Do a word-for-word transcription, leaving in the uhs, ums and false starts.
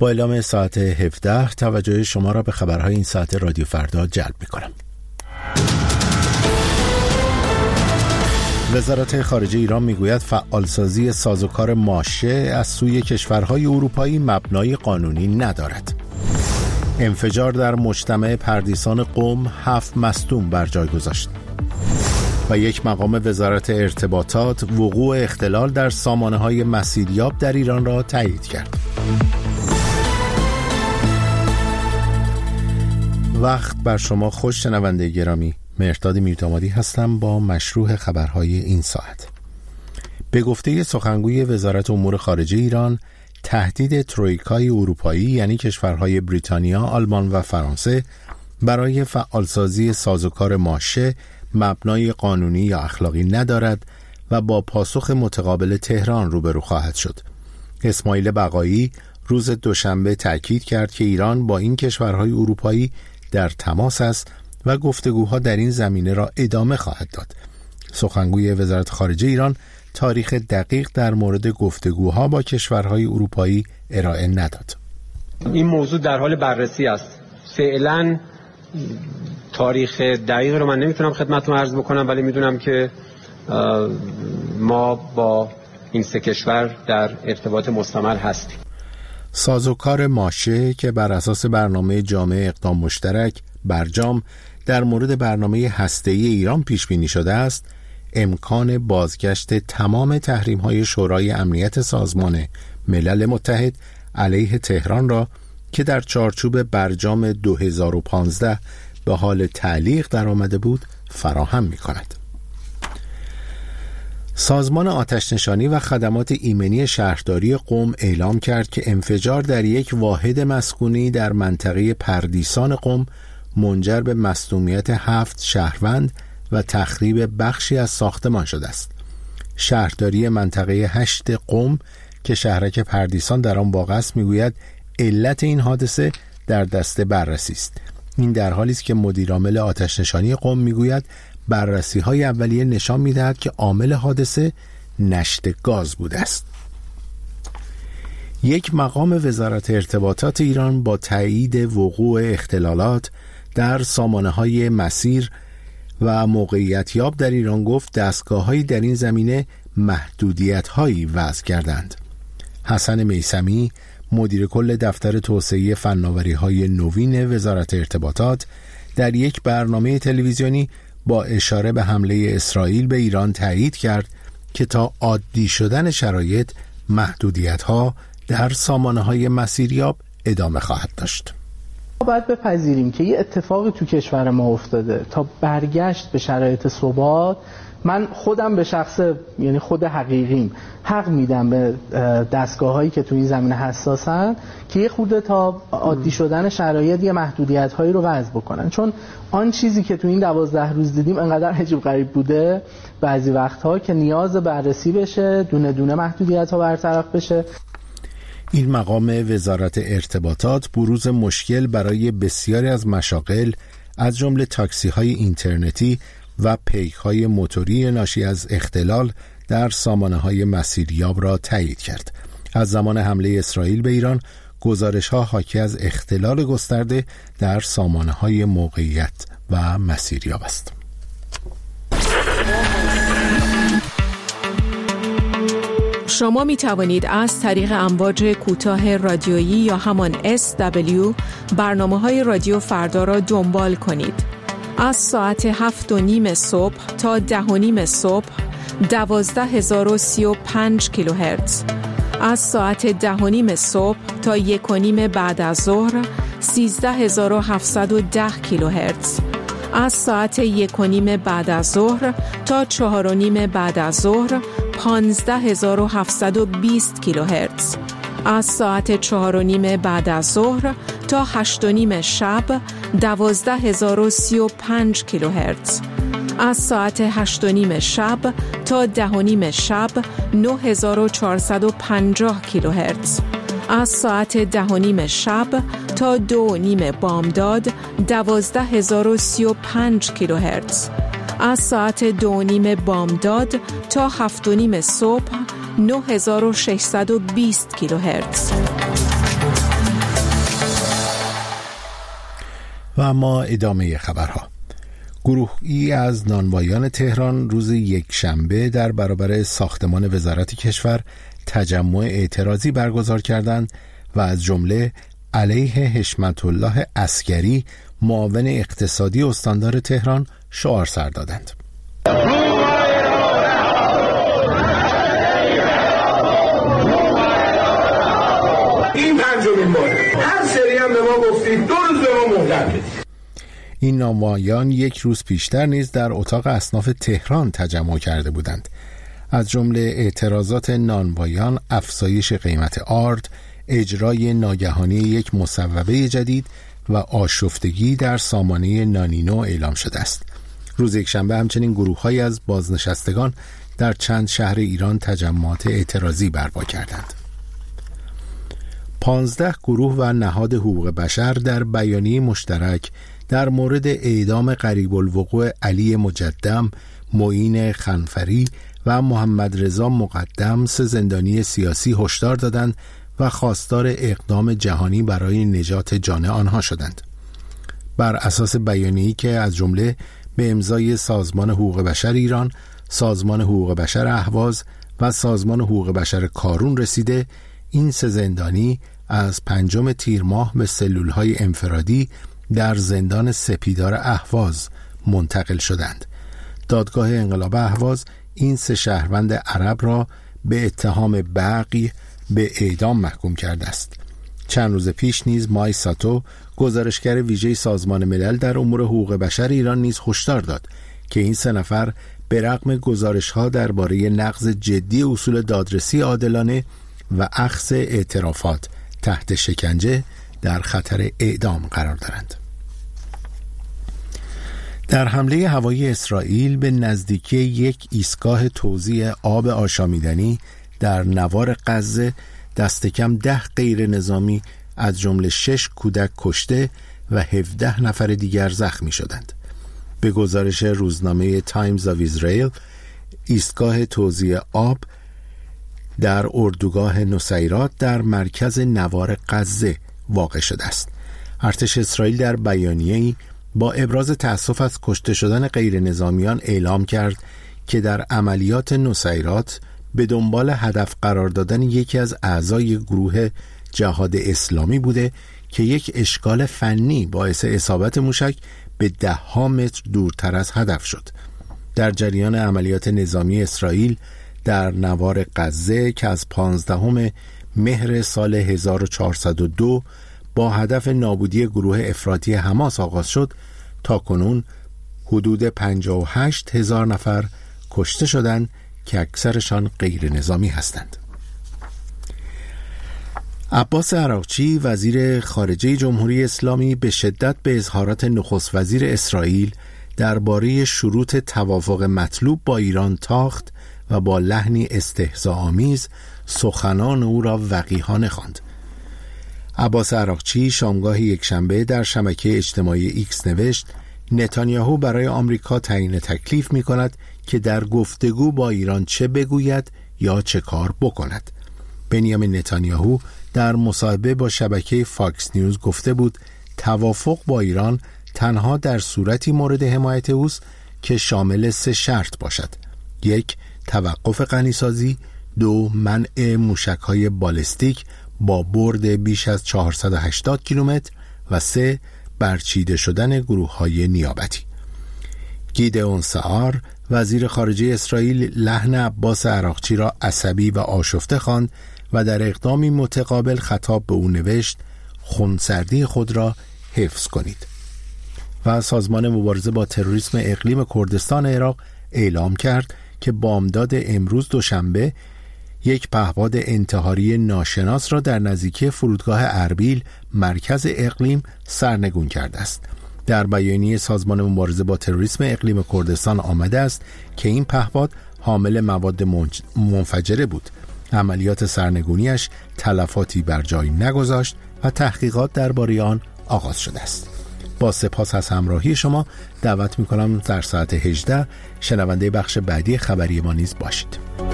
با اعلام ساعت هفده توجه شما را به خبرهای این ساعت رادیو فردا جلب می‌کنم. وزارت خارجه ایران میگوید فعالسازی سازوکار ماشه از سوی کشورهای اروپایی مبنای قانونی ندارد. انفجار در مجتمع پردیسان قم هفت مصدوم بر جای گذاشت. و یک مقام وزارت ارتباطات وقوع اختلال در سامانه‌های مسیریاب در ایران را تایید کرد. وقت بر شما خوش شنونده گرامی، مهرداد میردامادی هستم با مشروع خبرهای این ساعت. به گفته سخنگوی وزارت امور خارجه ایران، تهدید ترویکای اروپایی یعنی کشورهای بریتانیا، آلمان و فرانسه برای فعالسازی سازوکار ماشه مبنای قانونی یا اخلاقی ندارد و با پاسخ متقابل تهران روبرو خواهد شد. اسماعیل بقایی روز دوشنبه تأکید کرد که ایران با این کشورهای اروپایی در تماس است و گفتگوها در این زمینه را ادامه خواهد داد. سخنگوی وزارت خارجه ایران تاریخ دقیق در مورد گفتگوها با کشورهای اروپایی ارائه نداد. این موضوع در حال بررسی است. فعلا تاریخ دقیق رو من نمیتونم خدمتتون عرض بکنم، ولی میدونم که ما با این سه کشور در ارتباط مستمر هستیم. سازوکار ماشه که بر اساس برنامه جامع اقدام مشترک برجام در مورد برنامه هسته‌ای ایران پیش بینی شده است، امکان بازگشت تمام تحریم‌های شورای امنیت سازمان ملل متحد علیه تهران را که در چارچوب برجام دو هزار و پانزده به حال تعلیق در آمده بود فراهم می‌کند. سازمان آتش‌نشانی و خدمات ایمنی شهرداری قم اعلام کرد که انفجار در یک واحد مسکونی در منطقه پردیسان قم منجر به مصدومیت هفت شهروند و تخریب بخشی از ساختمان شده است. شهرداری منطقه هشت قم که شهرک پردیسان در آن واقع است میگوید علت این حادثه در دست بررسی است. این در حالی است که مدیرعامل آتش‌نشانی قم میگوید بررسی‌های اولیه نشان می‌دهد که عامل حادثه نشت گاز بوده است. یک مقام وزارت ارتباطات ایران با تایید وقوع اختلالات در سامانه‌های مسیر و موقعیت یاب در ایران گفت دستگاه‌هایی در این زمینه محدودیت‌هایی وضع کردند. حسن میثمی مدیر کل دفتر توسعه فناوری‌های نوین وزارت ارتباطات در یک برنامه تلویزیونی با اشاره به حمله اسرائیل به ایران تایید کرد که تا عادی شدن شرایط محدودیت‌ها در سامانه‌های مسیریاب ادامه خواهد داشت. باید بپذیریم که یه اتفاقی تو کشور ما افتاده. تا برگشت به شرایط ثبات، من خودم به شخص یعنی خود حقیقیم حق میدم به دستگاه‌هایی که تو این زمینه حساسن که یه خورده تا عادی شدن شرایط یه محدودیت‌هایی رو وضع بکنن، چون آن چیزی که تو این دوازده روز دیدیم انقدر عجیب غریب بوده بعضی وقتها که نیاز بررسی بشه، دونه دونه محدودیت‌ها برطرف بشه. این مقام وزارت ارتباطات بروز مشکل برای بسیاری از مشاغل از جمله تاکسی‌های اینترنتی و پیک‌های موتوری ناشی از اختلال در سامانه‌های مسیریاب را تایید کرد. از زمان حمله اسرائیل به ایران گزارش‌ها حاکی از اختلال گسترده در سامانه‌های موقعیت و مسیریاب است. شما می توانید از طریق امواج کوتاه رادیویی یا همان اس دبلیو برنامه‌های رادیو فردا را دنبال کنید. از ساعت هفت و نیم صبح تا ده و نیم صبح دوازده هزار و سی و پنج کیلوهرتز، از ساعت ده و نیم صبح تا یک و نیم بعد از ظهر سیزده هزار و هفتصد و ده کیلوهرتز، از ساعت یک و نیم بعد از ظهر تا چهار و نیم بعد از ظهر پانزده هزار و هفتصد و بیست کیلوهرتز، از ساعت چهار و نیم بعد از ظهر تا هشت و نیم شب دوازده هزار و سی و پنج کیلوهرتز، از ساعت هشت و نیم شب تا ده و نیم شب نه هزار و چهارصد و پنجاه کیلوهرتز، از ساعت ده و نیم شب تا دو و نیم بامداد دوازده هزار و سی و پنج کیلوهرتز، از ساعت دو و نیم بامداد تا هفت و نیم صبح نه هزار و ششصد و بیست کیلوهرتز. و اما ادامه خبرها. گروهی از نانوایان تهران روز یک شنبه در برابر ساختمان وزارت کشور تجمع اعتراضی برگزار کردند و از جمله علیه حشمت الله عسگری معاون اقتصادی استاندار تهران شعار سر دادند. این پنجمین باره، هر سری هم به ما گفتید دو روز به ما مهلت بدید. این نانوایان یک روز پیشتر نیز در اتاق اصناف تهران تجمع کرده بودند. از جمله اعتراضات نانوایان افزایش قیمت آرد، اجرای ناگهانی یک مصوبه جدید و آشفتگی در سامانه نانینو اعلام شده است. روز یکشنبه همچنین گروه‌هایی از بازنشستگان در چند شهر ایران تجمعات اعتراضی برپا کردند. پانزده گروه و نهاد حقوق بشر در بیانیه مشترک در مورد اعدام قریب الوقوع علی مجدم، معین خنفری و محمد رضا مقدم، سه زندانی سیاسی، هشدار دادند و خواستار اقدام جهانی برای نجات جان آنها شدند. بر اساس بیانیه‌ای که از جمله به امضای سازمان حقوق بشر ایران، سازمان حقوق بشر اهواز و سازمان حقوق بشر کارون رسیده، این سه زندانی از پنجم تیر ماه به سلول‌های انفرادی در زندان سپیدار اهواز منتقل شدند. دادگاه انقلاب اهواز این سه شهروند عرب را به اتهام بغی به اعدام محکوم کرده است. چند روز پیش نیز مای ساتو، گزارشگر ویژه سازمان ملل در امور حقوق بشر ایران، نیز هشدار داد که این سه نفر به رغم گزارش‌ها درباره نقض جدی اصول دادرسی عادلانه و اخذ اعترافات تحت شکنجه در خطر اعدام قرار دارند. در حمله هوایی اسرائیل به نزدیکی یک ایستگاه توزیع آب آشامیدنی در نوار غزه دست کم ده غیر نظامی از جمله شش کودک کشته و هفده نفر دیگر زخمی شدند. به گزارش روزنامه تایمز آف اسرائیل، ایستگاه توزیع آب در اردوگاه نصیرات در مرکز نوار غزه واقع شده است. ارتش اسرائیل در بیانیه‌ای با ابراز تأسف از کشته شدن غیر نظامیان اعلام کرد که در عملیات نصیرات به دنبال هدف قرار دادن یکی از اعضای گروه جهاد اسلامی بوده که یک اشکال فنی باعث اصابت موشک به ده ها متر دورتر از هدف شد. در جریان عملیات نظامی اسرائیل در نوار غزه که از پانزدهم مهر سال هزار و چهارصد و دو با هدف نابودی گروه افراطی حماس آغاز شد، تا کنون حدود پنجاه و هشت هزار نفر کشته شدند که اکثرشان غیر نظامی هستند. عباس عراقچی، وزیر خارجه جمهوری اسلامی، به شدت به اظهارات نخست وزیر اسرائیل درباره شروط توافق مطلوب با ایران تاخت و با لحنی استهزاء‌آمیز سخنان او را وقیحانه خواند. عباس عراقچی شامگاه یکشنبه در شبکه اجتماعی ایکس نوشت: نتانیاهو برای آمریکا تعیین تکلیف می کند که در گفتگو با ایران چه بگوید یا چه کار بکند. بنیامین نتانیاهو در مصاحبه با شبکه فاکس نیوز گفته بود توافق با ایران تنها در صورتی مورد حمایت اوست که شامل سه شرط باشد: یک، توقف غنیسازی، دو، منع موشک‌های بالستیک با برد بیش از چهارصد و هشتاد کیلومتر و سه، برچیده شدن گروه‌های نیابتی. گیدئون سعار، وزیر خارجه اسرائیل، لحن عباس عراقچی را عصبی و آشفته خواند و در اقدامی متقابل خطاب به او نوشت: خونسردی خود را حفظ کنید. و سازمان مبارزه با تروریسم اقلیم کردستان عراق اعلام کرد که بامداد امروز دوشنبه یک پهپاد انتحاری ناشناس را در نزدیکی فرودگاه اربیل، مرکز اقلیم، سرنگون کرده است. در بیانیه سازمان مبارزه با تروریسم اقلیم کردستان آمده است که این پهپاد حامل مواد منفجره بود. عملیات سرنگونیش تلفاتی بر جای نگذاشت و تحقیقات درباره آن آغاز شده است. با سپاس از همراهی شما دعوت می‌کنم در ساعت هجده شنونده بخش بعدی خبری ما نیز باشید.